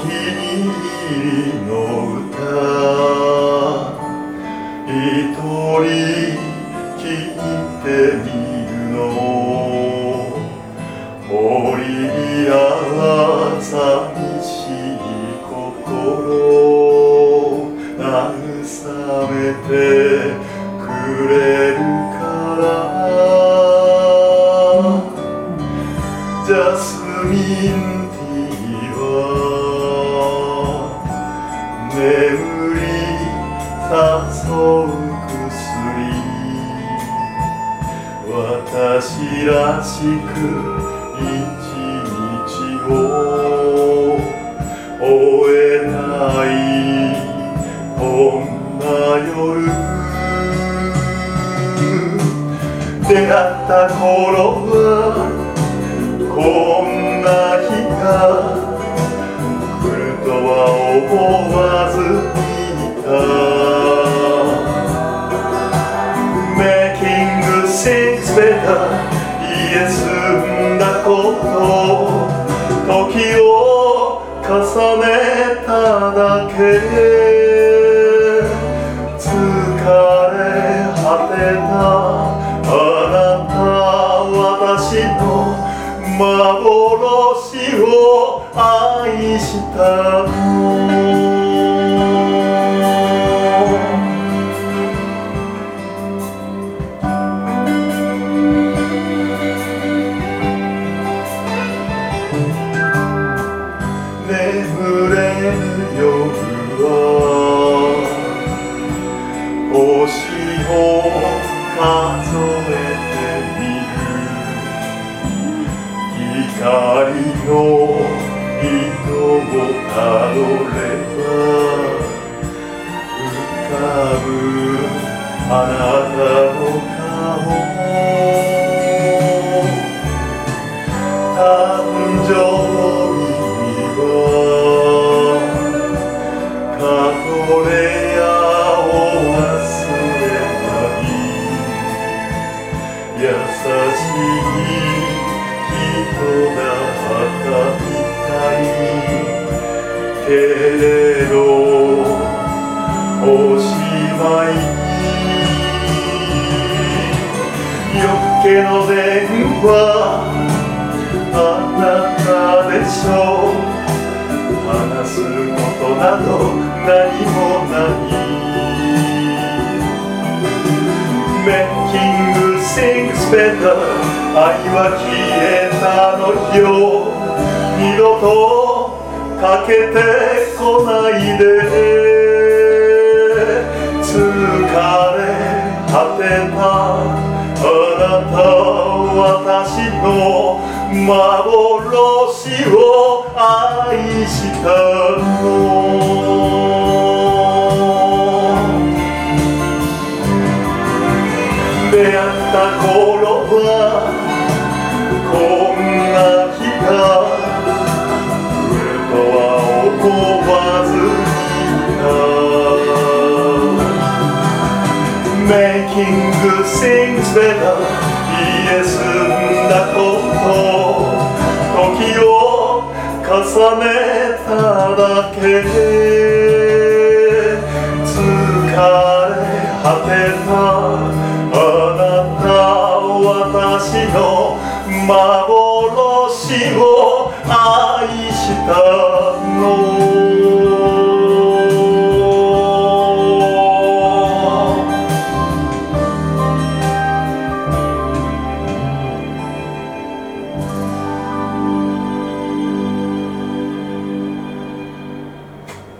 気に入りの歌一人聞いてみるのホリビアは寂しい心慰めてくれるからジャスミンティーは眠り誘う薬私らしく一日を終えないこんな夜出会った頃はこんな日が来るとは思わずにいた Making things better 家済んだこと時を重ねただけ疲れ果てたあなた私の幻を愛したの眠れる夜は星を数えてみる光の糸をたどれば浮かぶあなたの顔誕生日にはカトレアを忘れない優しい人だったみたいけれどおしまいに夜更けの電話あなたでしょう話すことなど何もない Making things better 愛は消えたのよ二度とかけてこないで疲れ果てたあなた私の幻を愛したの出会った頃はこんな日が来るとは思わずにいた Making things better 家済んだこと時を重ねただけ疲れ果てたあなた私の幻を愛したの